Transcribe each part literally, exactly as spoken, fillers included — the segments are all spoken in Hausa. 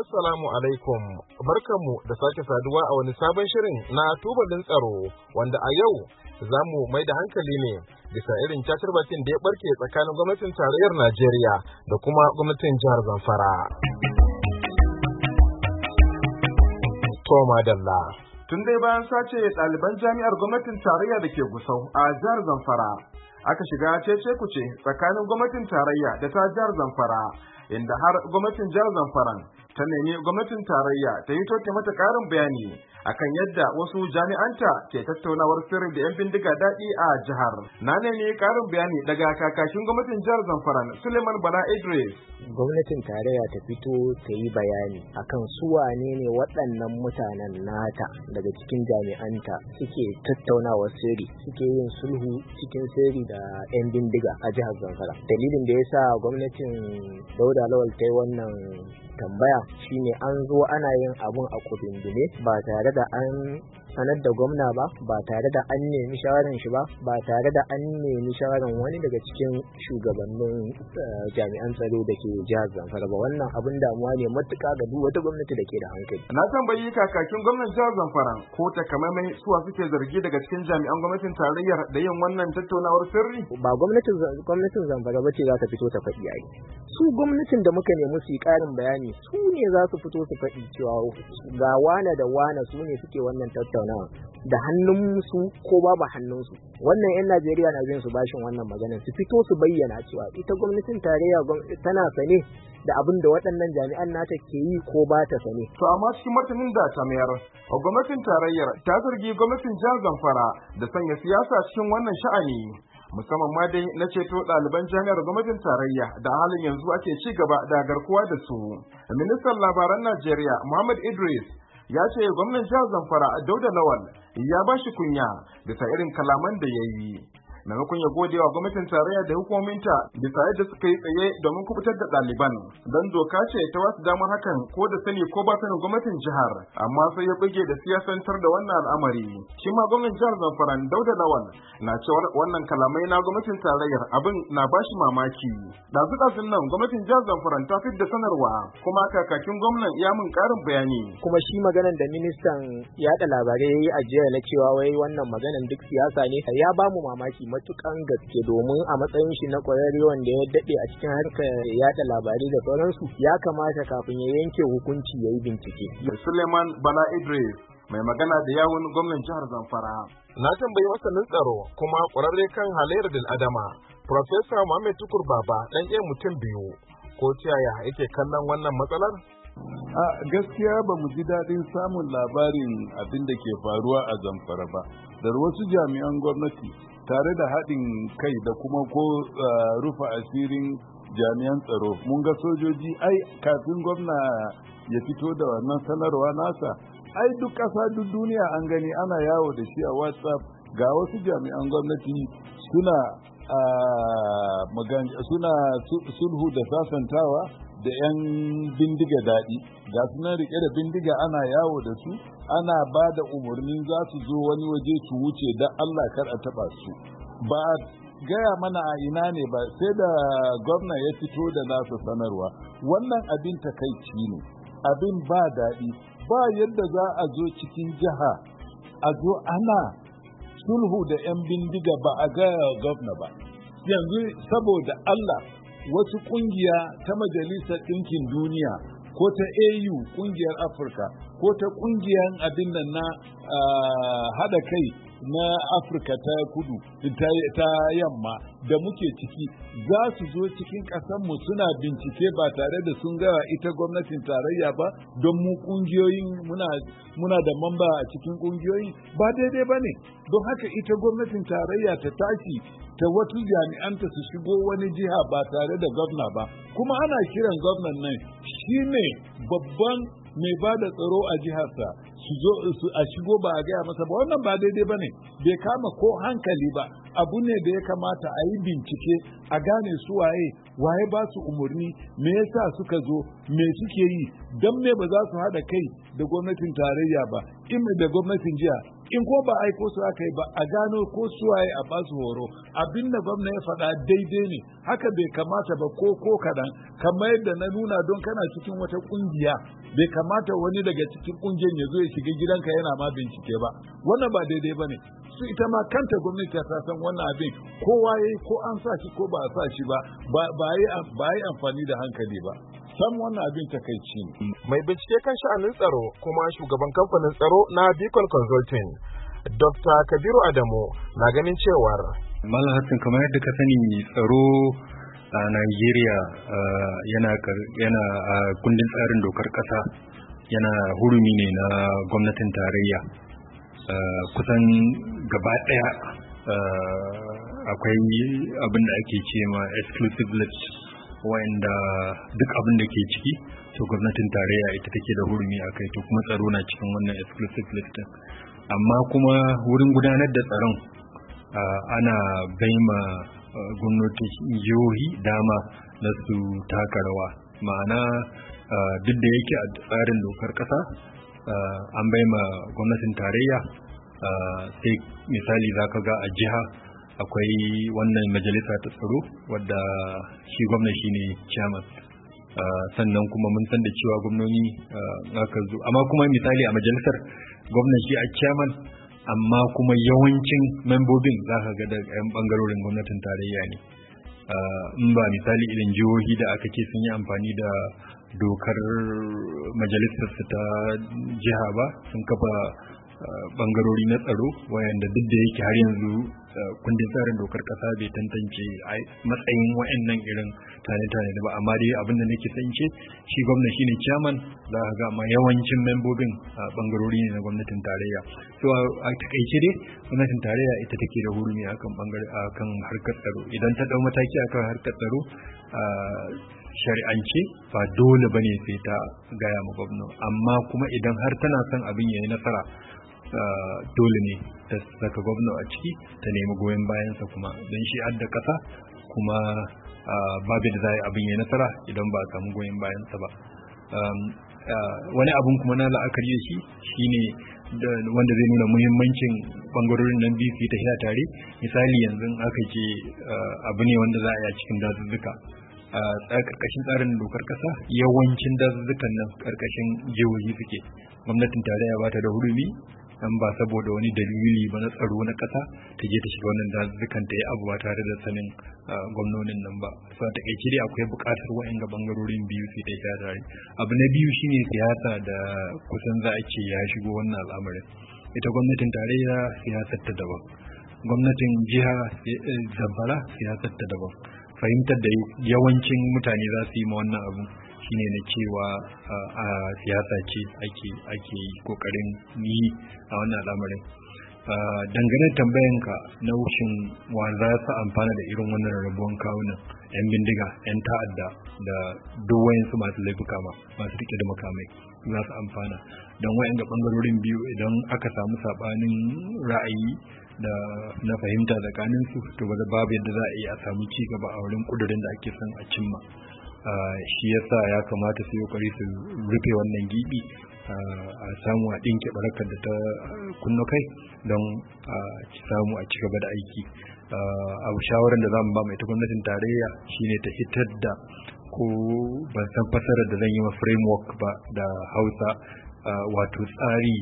Assalamu alaikum, barkanmu da sake saduwa a wani sabon shirin na tubalin tsaro wanda a yau za mu mai da hankali ne bisa irin cacar bakin da ya barke tsakanin gwamnatin tarayyar Najeriya da kuma gwamnatin jihar Zamfara. Toma Dalla. Tun dai bayan sace ɗaliban jami'ar gwamnatin tarayya da ke Gusau a jihar Zamfara, aka shiga cece kuce tsakanin gwamnatin tarayya da ta jihar Zamfara, inda har gwamnatin jihar Zamfara ta nemi gwamnatin tarayya ta yi toke mata ƙarin bayani akan yadda wasu jami'anta ke tattaunawar sirri da 'yan bindiga daɗi a jihar. Na nemi ƙarin bayani daga kakakin gwamnatin jihar Zamfara Suleiman Bala Idris. Gwamnatin tarayya ta fito ta yi bayani akan su wane ne waɗannan mutanen nata daga cikin jami'anta suke tattaunawar sirri, suke yin sulhu cikin sirri da 'yan bindiga a jihar Zamfara. Dalilin da ya sa gwamnatin Dauda Lawal ta yi wannan tambaya shine an zo ana yin abun a kudindine ba tare da an sanar da gwamna ba, ba tare da an nemi shawaran shi ba, ba tare da an nemi shawaran wani daga cikin shugabannin jami'an tsaro da ke jihar Zamfara ba. Wannan abin damuwa ne matuƙa ga duk wata gwamnati da ke da hankali. Na tambayi kakakin gwamnan jihar Zamfara ko takamaimai suwa suke zargi daga cikin jami'an gwamnatin tarayyar da yin wannan tattaunawar sirri. Ba gwamnatin gwamnatin Zamfara ba ce za ta fito ta faɗi ai. Su gwamnatin da muka nemi su yi ƙarin bayani su ne za su fito su faɗi cewa ga wane da wane su ne suke wannan tattaunawa da hannunsu ko babu hannunsu. Wannan 'yan Najeriya na jin su bashin wannan magana su fito su bayyana cewa ita gwamnatin tarayya tana sane da abin da waɗannan jami'an nata ke yi ko ba ta sane. To amma cikin martanin da ta mayar, gwamnatin tarayyar ta zargi gwamnatin jihar Zamfara da sanya siyasa cikin wannan sha'ani. Musamman ma dai na ceto ɗaliban jami'ar gwamnatin tarayya da halin yanzu ake ci gaba da garkuwa da su. Ministan labaran Najeriya Muhammad Idris ya ce gwamnan jihar Zamfara Dauda Lawal ya ba shi kunya bisa irin kalaman da ya yi. Maimakon ya gode wa gwamnatin tarayya da hukumominta bisa yadda suka yi tsaye domin kubutar da ɗaliban, don doka ce ta wasu damar hakan ko da sani ko ba sanin gwamnatin jihar, amma sai ya buge da siyasantar da wannan al'amari. Shi ma gwamnan jihar Zamfara Dauda Lawal na cewar wannan kalamai na gwamnatin tarayyar abin na bashi mamaki. Dazu ɗazun nan gwamnatin jihar Zamfara ta fidda sanarwa, kuma kakakin gwamnan ya mun ƙarin bayani. Kuma shi maganan da ministan yaɗa labarai ya yi a jiya na cewa wai wannan maganan duk siyasa ne ya ba mu mamaki matukan gaske, domin a matsayin shi na kwararre wanda ya daɗe a cikin harkar yada labarai da sauransu ya kamata kafin ya yanke hukunci ya yi bincike. Suleiman Bala Idris mai magana da yawun gwamnan jihar Zamfara. Na tambayi masanin tsaro kuma kwararre kan halayyar bil adama Profesa Muhammad Tukur Baba dan iya mutum biyu ko yaya yake kallon wannan matsalar? A gaskiya ba mu ji daɗin samun labarin abin da ke faruwa a Zamfara ba. Da wasu jami'an gwamnati tare da haɗin kai da kuma ko rufe asirin jami'an tsaro, mun ga sojoji ai kafin gwamna ya fito da wannan sanarwa nasa, ai duk ƙasa duk duniya an gani ana yawo da shi a WhatsApp. Ga wasu jami'an gwamnati suna suna sulhu da sasantawa da 'yan bindiga daɗi, ga sunan rike da bindiga ana yawo da su, ana ba da umarnin za su zo wani waje su wuce don Allah kar a taɓa su. Ba gaya mana a ina ne ba, sai da gwamna ya fito da nasa sanarwa. Wannan abin takaici ne, abin ba daɗi. Ba yadda za a zo cikin jiha a zo ana sulhu da 'yan bindiga ba a gaya gwamna ba. Yanzu saboda Allah, wasu kungiya ta Majalisar Ɗinkin Duniya ko ta A U kungiyar Afirka ko ta kungiyar abin nan na haɗa kai na Afirka ta kudu ta yamma da muke ciki za su zo cikin ƙasarmu suna bincike ba tare da sun gaya ita gwamnatin tarayya ba, don mu kungiyoyin muna, muna da mamba a cikin kungiyoyi ba daidai ba ne. Don haka ita gwamnatin tarayya ta tashi ta wasu jami'anta su shigo wani jiha ba tare da gwamna ba, kuma ana kiran gwamnan nan shi ne babban mai ba da tsaro a jiharsa, su zo su a shigo ba a gaya masa ba. Wannan ba daidai ba ne, bai kama ko hankali ba. Abu ne da ya kamata a yi bincike a gane su waye waye ba su umarni, me yasa suka zo, me suke yi, don me ba za su haɗa kai da gwamnatin tarayya ba, in da gwamnatin jiha in ko ba aiko su aka yi ba a gano ko suwaye a basu horo. Abin da gwamna ya faɗa daidai ne, haka bai kamata ba ko ko kaɗan, kamar yadda na nuna don kana cikin wata ƙungiya bai kamata wani daga cikin ƙungiyar ya zo ya shiga gidanka yana ma bincike ba, wannan ba daidai ba ne. Su ita ma kanta gwamnati ta san wannan abin kowa ya yi ko an sa shi ko ba a sa shi ba ba yi amfani da hankali ba. Sam wannan abin takaici ne. Mai bincike kan sha'anin tsaro kuma shugaban kamfanin tsaro na Beacon Consulting, Dokta Kabiru Adamu, na ganin cewar Malam Hassan, kamar yadda ka sani, tsaro a Najeriya yana yana a kundin tsarin dokar ƙasa, yana hurumi ne na gwamnatin tarayya. Kusan gaba ɗaya akwai abin da ake ce ma exclusive list, wanda duk abin da ke ciki to gwamnatin tarayya ita take da hurumi a kai, to kuma tsaro na cikin wannan exclusive list. Amma kuma wurin gudanar da tsaron ana baima gwamnatin jihohi dama na su taka rawa, ma'ana duk da yake a tsarin dokar ƙasa an baima gwamnatin tarayya, sai misali zaka ga a jiha akwai wannan majalisa ta tsaro wadda shi gwamna shine chairman, sannan kuma mun san da cewa gwamnoni aka zo, amma kuma misali a majalisar gwamna shi a chairman, amma kuma yawancin membobin za ka ga daga 'yan bangarorin gwamnatin tarayya ne. In ba misali irin jihohi da aka ce sun yi amfani da dokar majalisar su ta jiha ba, sun kafa bangarori na tsaro wayanda duk da yake har yanzu kundin tsarin dokar kasa bai tantance matsayin wayannan irin tane-tane da ba, amma dai abin da nake san ce shi gwamna shine chairman, za ka ga ma yawancin membobin bangarori ne na gwamnatin tarayya. So a takaice dai gwamnatin tarayya ita take da hurumi akan bangare akan harkar tsaro. Idan ta dau mataki akan harkar tsaro shari'ance ba dole bane sai ta gaya ma gwamna, amma kuma idan har tana son abin yayi nasara dole ne ta saka gwamna a ciki, ta nemi goyon bayansa kuma don shi adda kasa, kuma babu da za a yi abin yayi nasara idan ba a samu goyon bayansa ba. Wani abun kuma na la'akari da shi shine wanda zai nuna muhimmancin bangarorin nan biyu su yi tafiya tare. Misali yanzu aka ce abu ne wanda za a yi a cikin dazuzzuka, a karkashin tsarin dokar kasa yawancin dazuzzukan nan karkashin jihohi suke, gwamnatin tarayya ba ta da hurumi dan ba saboda wani dalili ba na tsaro na kasa ta je ta shiga wannan dazuzzukan ta yi abu ba tare da sanin gwamnonin nan ba. So a takaice dai akwai buƙatar wa'anga bangarorin biyu su ta yi tare. Abu na biyu shine siyasa da kusan za a ce ya shigo wannan al'amarin. Ita gwamnatin tarayya siyasar ta daban, gwamnatin jiha Zamfara siyasar ta daban. Fahimtar da yawancin mutane za su yi ma wannan abu shine na cewa a siyasa ce ake ake kokarin yi a wannan al'amarin. Dangane da tambayanka na wushin wa za su amfana da irin wannan rabuwan kawunan, yan bindiga, yan ta'adda da duk wayansu masu laifuka ma masu rike da makamai za su amfana, don wayan ga bangarorin biyu idan aka samu sabanin ra'ayi da na fahimta tsakanin su, to ba babu yadda za a iya samu ci gaba a wurin kudurin da ake son a cimma. Shi yasa ya kamata su yi kokari su rufe wannan gibi, a samu a dinke barakar da ta kunno kai don a samu a ci gaba da aiki. Abu shawarar da za mu ba mai ta gwamnatin tarayya shine ta hitar da, ko ban san fasarar da zan yi wa framework ba da Hausa, wato tsari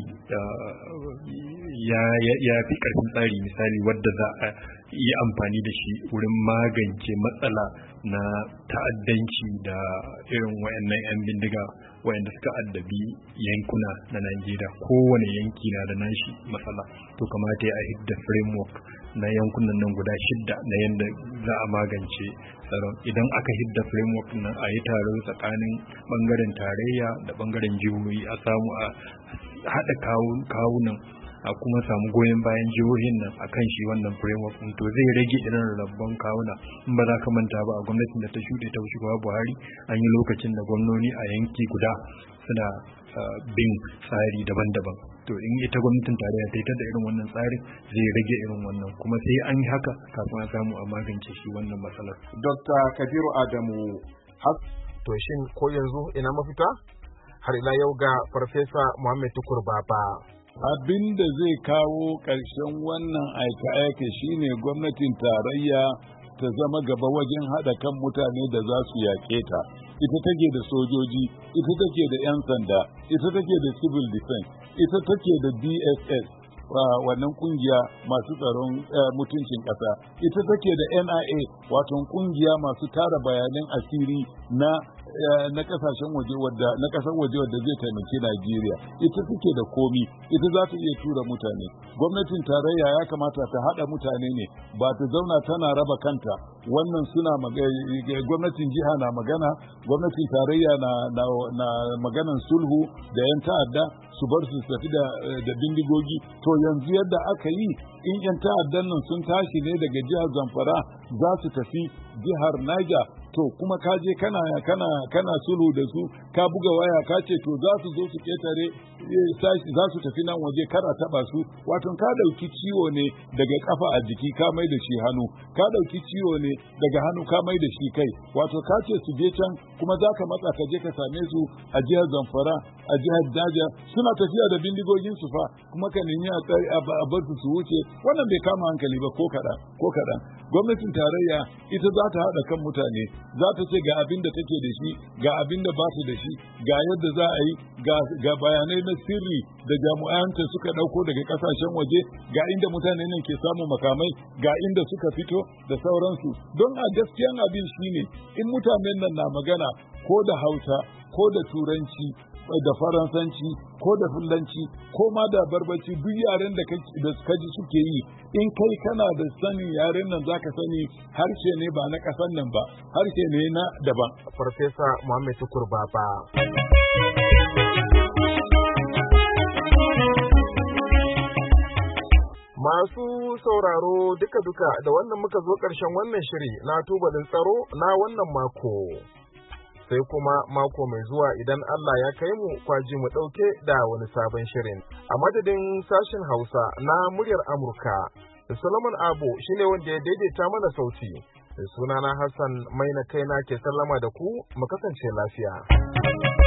ya fi karfin tsari, misali wadda za a yi amfani da shi wurin magance matsala na ta'addanci da irin wayannan 'yan bindiga wayanda suka addabi yankuna na Najeriya. Kowane yanki na da nashi matsala, to kamata ya hidda framework na yankunan nan guda shidda na yadda za a magance tsaron. Idan aka hidda framework nan a yi taro tsakanin bangaren tarayya da bangaren jihohi, a samu a haɗa kawunan, a kuma samu goyon bayan jihohin nan akan shi wannan framework, to zai rage irin rabon kawuna. In ba za ka manta ba, a gwamnatin da ta shuɗe ta shugaba Buhari an yi lokacin da gwamnoni a yanki guda suna bin tsari daban-daban. To in ita gwamnatin tarayya ta yi ta da irin wannan tsarin, zai rage irin wannan, kuma sai an yi haka kafin a samu a magance shi wannan matsalar. Dokta Kabiru Adamu, to shin ko yanzu ina mafita? Har ila yau ga Farfesa Muhammad Tukur Baba. abin da zai kawo ƙarshen wannan aika-aika shine gwamnatin tarayya ta zama gaba wajen haɗa kan mutane da za su yaƙe ta. Ita take da sojoji, ita take da 'yan sanda, ita take da civil defense, ita take da D S S, wannan kungiya masu tsaron mutuncin ƙasa, ita take da N I A, wato kungiya masu tara bayanan asiri na na kasashen waje wadda na kasar waje wadda zai taimaki Najeriya. Ita take da komi, ita za ta iya tura mutane. Gwamnatin tarayya ya kamata ta hada mutane ne, ba ta zauna tana raba kanta. Wannan suna gwamnatin jiha na magana, gwamnatin tarayya na na, na maganan sulhu da yan ta'adda su bar su tafi da da bindigogi. To yanzu yadda aka yi, in yan ta'addan nan sun tashi ne daga jihar Zamfara za su tafi jihar Niger, to kuma ka je kana kana kana sulhu da su, ka buga waya ka ce to za su zo su ketare za su tafi nan waje kara taba su, wato ka dauki ciwo ne daga kafa a jiki ka mai da shi hannu, ka dauki ciwo ne daga hannu ka mai da shi kai, wato ka ce su je can kuma za ka matsa ka je ka same su a jihar Zamfara, a jihar Daja, suna tafiya da bindigogin su fa, kuma ka nemi a bar su su wuce. Wannan bai kama hankali ba ko kaɗan ko kaɗan. Gwamnatin tarayya ita za ta haɗa kan mutane, za ta ce ga abin da take da shi, ga abin da ba su da shi, ga yadda za a yi, ga bayanai na sirri da jami'anta suka ɗauko daga ƙasashen waje, ga inda mutane nan ke samun makamai, ga inda suka fito da sauransu. Don a gaskiyan abin shine in mutanen nan na magana ko da Hausa ko da Turanci da Faransanci ko da Fulanci ko ma da Barbaci, duk yaren da kaji suke yi, in kai kana da sanin yaren nan zaka sani harshe ne ba na ƙasar nan ba, harshe ne na daban. Farfesa Muhammad Tukur Baba. Masu sauraro duka-duka da wannan muka zo ƙarshen wannan shiri na tubalin tsaro na wannan mako. Sai kuma mako mai zuwa idan Allah ya kai mu kwaji mu ɗauke da wani sabon shirin. A madadin sashen Hausa na muryar Amurka, Solomon Abo shine wanda ya daidaita mana sauti. Sunana Hassan Maina Kaina ke sallama da ku, mu kasance lafiya.